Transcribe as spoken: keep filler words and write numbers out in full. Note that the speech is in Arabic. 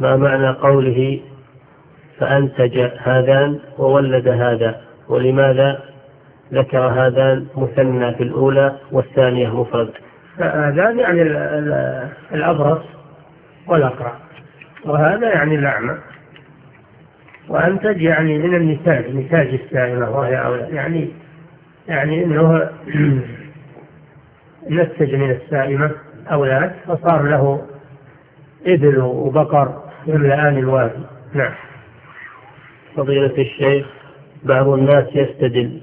ما معنى قوله فأنتج هذان وولد هذا، ولماذا ذكر هذان مثنى في الأولى والثانية مفرد؟ هذان يعني الأبرص والأقرع، وهذا يعني الأعمى. وأنتج يعني من النتاج، نتاج السائمة وهي أولاد، يعني يعني إنه نتج من السائمة أولاد فصار له إبل وبقر يملأان الوادي. نعم. فضيلة الشيخ، بعض الناس يستدل